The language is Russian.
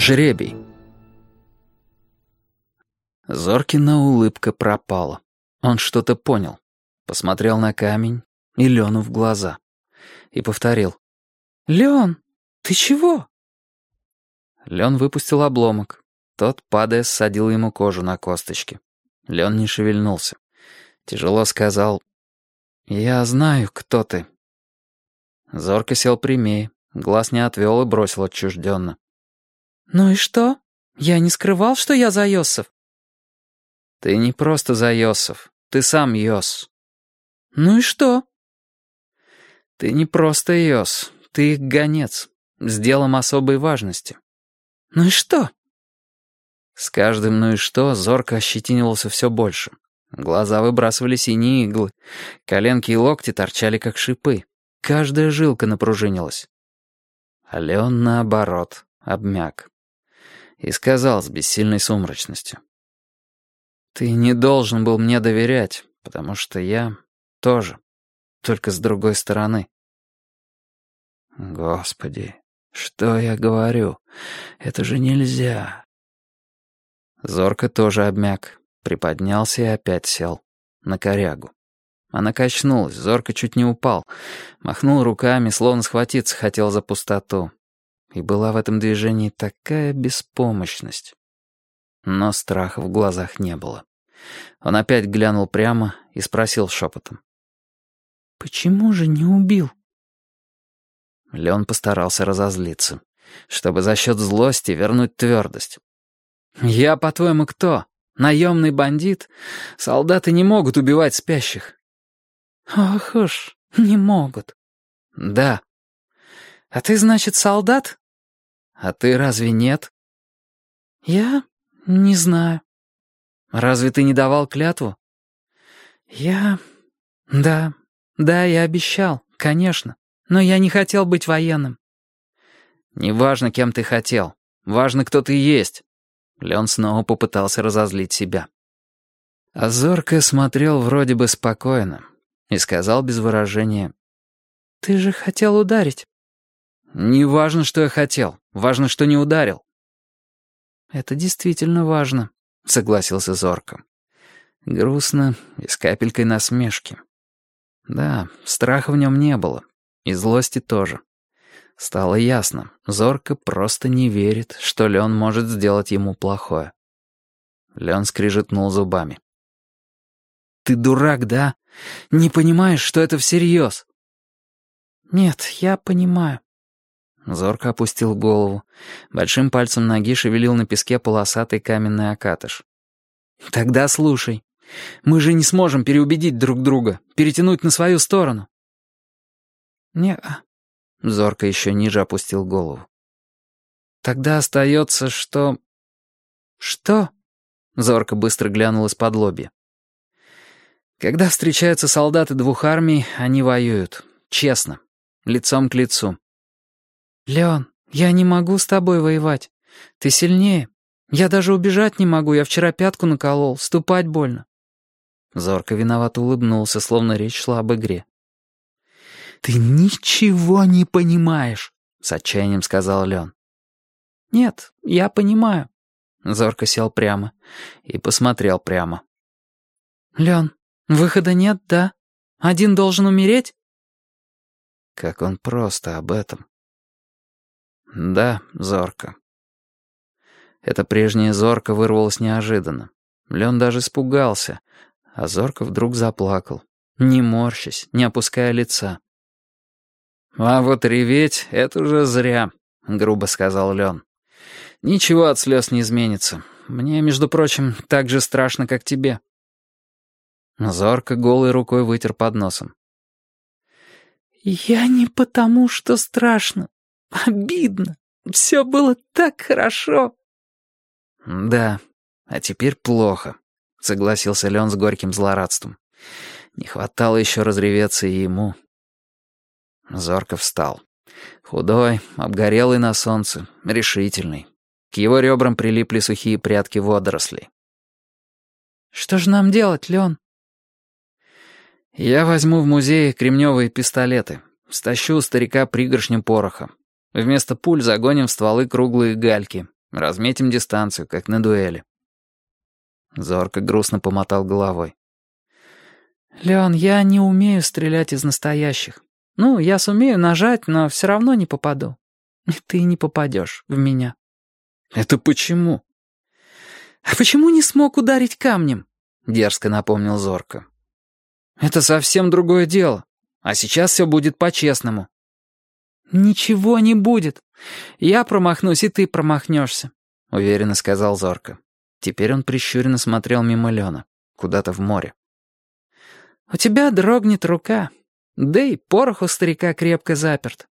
Жребий. Зоркина улыбка пропала. Он что-то понял. Посмотрел на камень и Лену в глаза. И повторил: «Лен, ты чего?» Лен выпустил обломок. Тот, падая, ссадил ему кожу на косточки. Лен не шевельнулся. Тяжело сказал: «Я знаю, кто ты». Зорко сел прямее, глаз не отвел и бросил отчужденно: «Ну и что? Я не скрывал, что я за Йосов». «Ты не просто за Йосов, ты сам Йос». «Ну и что?» «Ты не просто Йос, ты их гонец, с делом особой важности». «Ну и что?» С каждым «ну и что» Зорко ощетинивался все больше. Глаза выбрасывали синие иглы, коленки и локти торчали, как шипы. Каждая жилка напружинилась. А Леон, наоборот, обмяк. И сказал с бессильной сумрачностью: «Ты не должен был мне доверять, потому что я тоже, только с другой стороны». «Господи, что я говорю? Это же нельзя». Зорко тоже обмяк, приподнялся и опять сел. На корягу. Она качнулась, Зорко чуть не упал. Махнул руками, словно схватиться хотел за пустоту. И была в этом движении такая беспомощность. Но страха в глазах не было. Он опять глянул прямо и спросил шепотом: «Почему же не убил?» Леон постарался разозлиться, чтобы за счет злости вернуть твердость. «Я, по-твоему, кто? Наемный бандит? Солдаты не могут убивать спящих». «Ох уж, не могут». «Да». «А ты, значит, солдат?» «А ты разве нет?» «Я не знаю». «Разве ты не давал клятву?» «Я... Да, я обещал, конечно, но я не хотел быть военным». «Неважно, кем ты хотел, важно, кто ты есть». Лен снова попытался разозлить себя. А Зорко смотрел вроде бы спокойно и сказал без выражения: «Ты же хотел ударить». «Не важно, что я хотел, важно, что не ударил». «Это действительно важно», — согласился Зорко. Грустно и с капелькой насмешки. Да, страха в нем не было, и злости тоже. Стало ясно, Зорко просто не верит, что Лен может сделать ему плохое. Лен скрижетнул зубами. «Ты дурак, да? Не понимаешь, что это всерьез?» «Нет, я понимаю». Зорко опустил голову. Большим пальцем ноги шевелил на песке полосатый каменный окатыш. «Тогда слушай. Мы же не сможем переубедить друг друга, перетянуть на свою сторону». «Не-а». Зорко еще ниже опустил голову. «Тогда остается, что...» «Что?» Зорко быстро глянул из-под лобья. «Когда встречаются солдаты двух армий, они воюют. Честно. Лицом к лицу». «Леон, я не могу с тобой воевать. Ты сильнее. Я даже убежать не могу, я вчера пятку наколол, ступать больно». Зорко виновато улыбнулся, словно речь шла об игре. «Ты ничего не понимаешь», — с отчаянием сказал Лен. «Нет, я понимаю». Зорко сел прямо и посмотрел прямо. «Лен, выхода нет, да? Один должен умереть?» Как он просто об этом. «Да, Зорко». Это прежнее Зорко вырвалось неожиданно. Лен даже испугался, а Зорко вдруг заплакал, не морщась, не опуская лица. «А вот реветь — это уже зря», — грубо сказал Лен. «Ничего от слез не изменится. Мне, между прочим, так же страшно, как тебе». Зорко голой рукой вытер под носом. «Я не потому, что страшно. Обидно. Все было так хорошо». «Да, а теперь плохо», — согласился Лен с горьким злорадством. «Не хватало еще разреветься и ему». Зорко встал. Худой, обгорелый на солнце, решительный. К его ребрам прилипли сухие прядки водорослей. «Что же нам делать, Лен?» «Я возьму в музее кремневые пистолеты, стащу у старика пригоршню пороха. Вместо пуль загоним в стволы круглые гальки. Разметим дистанцию, как на дуэли». Зорко грустно помотал головой. «Леон, я не умею стрелять из настоящих. Ну, я сумею нажать, но все равно не попаду. И ты не попадешь в меня». «Это почему?» «А почему не смог ударить камнем?» — дерзко напомнил Зорко. «Это совсем другое дело. А сейчас все будет по-честному». «Ничего не будет. Я промахнусь, и ты промахнешься», — уверенно сказал Зорко. Теперь он прищуренно смотрел мимо Лена, куда-то в море. «У тебя дрогнет рука. Да и порох у старика крепко заперт.